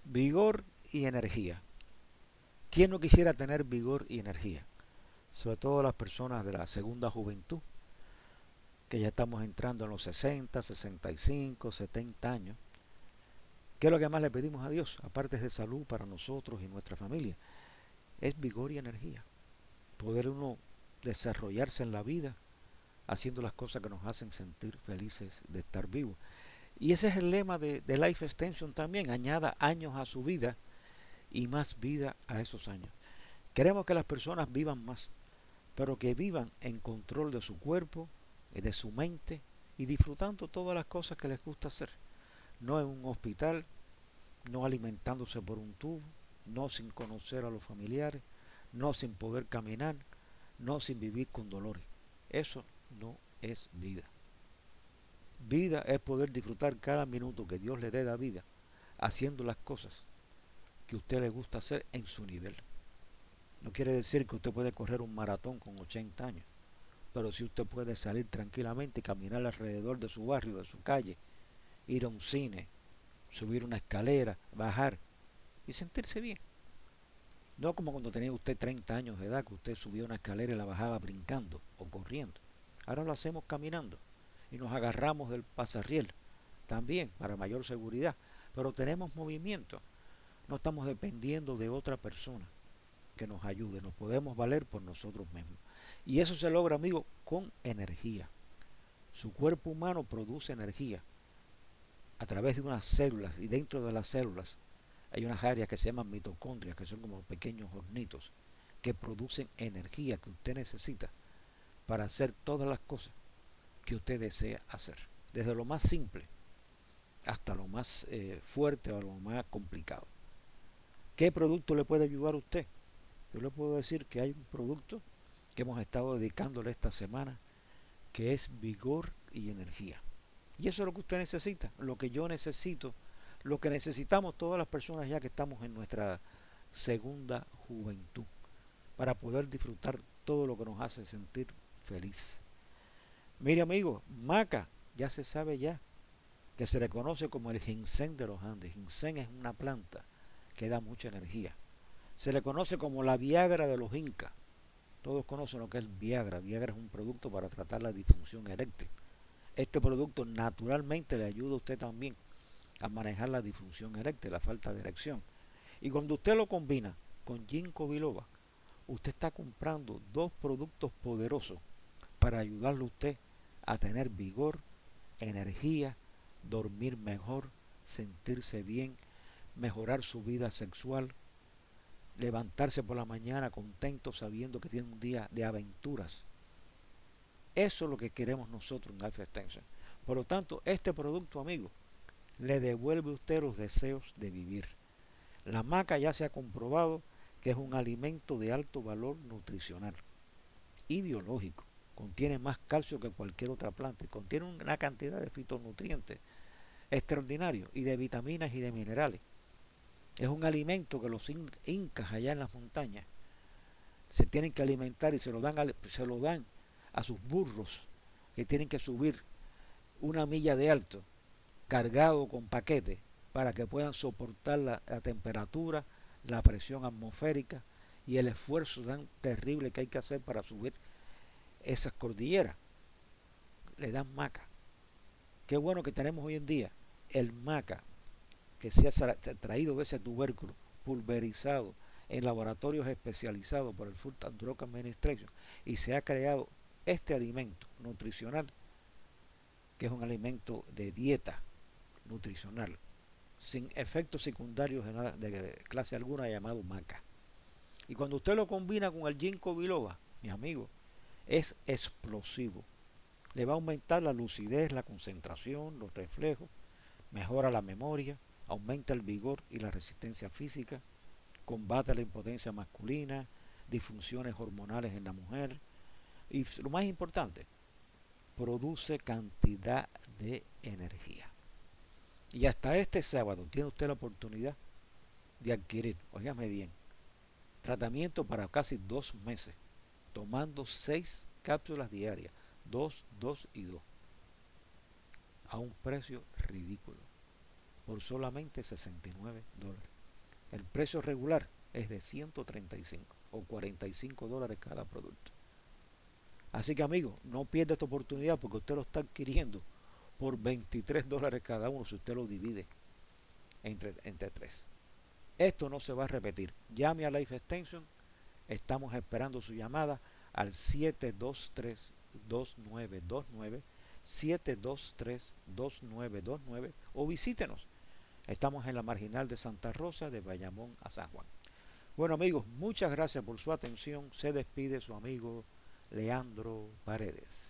Vigor y energía. ¿Quién no quisiera tener vigor y energía? Sobre todo las personas de la segunda juventud, que ya estamos entrando en los 60, 65, 70 años. ¿Qué es lo que más le pedimos a Dios? Aparte de salud para nosotros y nuestra familia, es vigor y energía. Poder uno desarrollarse en la vida haciendo las cosas que nos hacen sentir felices de estar vivos. Y ese es el lema de Life Extension también. Añada años a su vida y más vida a esos años. Queremos que las personas vivan más, pero que vivan en control de su cuerpo, de su mente y disfrutando todas las cosas que les gusta hacer. No en un hospital, no alimentándose por un tubo, no sin conocer a los familiares, no sin poder caminar, no sin vivir con dolores. Eso no es vida. Vida es poder disfrutar cada minuto que Dios le dé la vida haciendo las cosas que a usted le gusta hacer en su nivel. No quiere decir que usted puede correr un maratón con 80 años, pero si usted puede salir tranquilamente y caminar alrededor de su barrio, de su calle, ir a un cine, subir una escalera, bajar y sentirse bien. No como cuando tenía usted 30 años de edad, que usted subía una escalera y la bajaba brincando o corriendo. Ahora lo hacemos caminando y nos agarramos del pasarriel, también para mayor seguridad, pero tenemos movimiento. No estamos dependiendo de otra persona que nos ayude, nos podemos valer por nosotros mismos. Y eso se logra, amigo, con energía. Su cuerpo humano produce energía a través de unas células, y dentro de las células hay unas áreas que se llaman mitocondrias, que son como pequeños hornitos que producen energía que usted necesita para hacer todas las cosas que usted desea hacer, desde lo más simple hasta lo más fuerte o lo más complicado. ¿Qué producto le puede ayudar a usted? Yo le puedo decir que hay un producto que hemos estado dedicándole esta semana, que es vigor y energía. Y eso es lo que usted necesita, lo que yo necesito, lo que necesitamos todas las personas ya que estamos en nuestra segunda juventud, para poder disfrutar todo lo que nos hace sentir feliz. Mire, amigo, maca, ya se sabe ya, que se le conoce como el ginseng de los Andes. Ginseng es una planta que da mucha energía. Se le conoce como la Viagra de los incas. Todos conocen lo que es Viagra. Viagra es un producto para tratar la disfunción eréctil. Este producto naturalmente le ayuda a usted también a manejar la disfunción eréctil, la falta de erección. Y cuando usted lo combina con ginkgo biloba, usted está comprando dos productos poderosos para ayudarle a usted a tener vigor, energía, dormir mejor, sentirse bien, mejorar su vida sexual, levantarse por la mañana contento sabiendo que tiene un día de aventuras. Eso es lo que queremos nosotros en Life Extension. Por lo tanto, este producto, amigo, le devuelve a usted los deseos de vivir. La maca ya se ha comprobado que es un alimento de alto valor nutricional y biológico. Contiene más calcio que cualquier otra planta. Contiene una cantidad de fitonutrientes extraordinarios y de vitaminas y de minerales. Es un alimento que los incas allá en las montañas se tienen que alimentar y se lo dan a sus burros que tienen que subir una milla de alto cargado con paquetes para que puedan soportar la temperatura, la presión atmosférica y el esfuerzo tan terrible que hay que hacer para subir esas cordilleras. Le dan maca. Qué bueno que tenemos hoy en día el maca que se ha traído de ese tubérculo pulverizado en laboratorios especializados por el Food and Drug Administration y se ha creado este alimento nutricional que es un alimento de dieta nutricional sin efectos secundarios de clase alguna llamado maca. Y cuando usted lo combina con el ginkgo biloba, mi amigo, es explosivo. Le va a aumentar la lucidez, la concentración, los reflejos, mejora la memoria, aumenta el vigor y la resistencia física, combate la impotencia masculina, disfunciones hormonales en la mujer y lo más importante, produce cantidad de energía. Y hasta este sábado tiene usted la oportunidad de adquirir, óigame bien, tratamiento para casi 2 meses, tomando 6 cápsulas diarias, 2, 2 y 2, a un precio ridículo, por solamente $69. El precio regular es de 135 o $45 cada producto. Así que amigo, no pierda esta oportunidad porque usted lo está adquiriendo por $23 cada uno si usted lo divide entre tres. Esto no se va a repetir. Llame a Life Extension. Estamos esperando su llamada al 723-2929, 723-2929 o visítenos. Estamos en la marginal de Santa Rosa, de Bayamón a San Juan. Bueno amigos, muchas gracias por su atención. Se despide su amigo Leandro Paredes.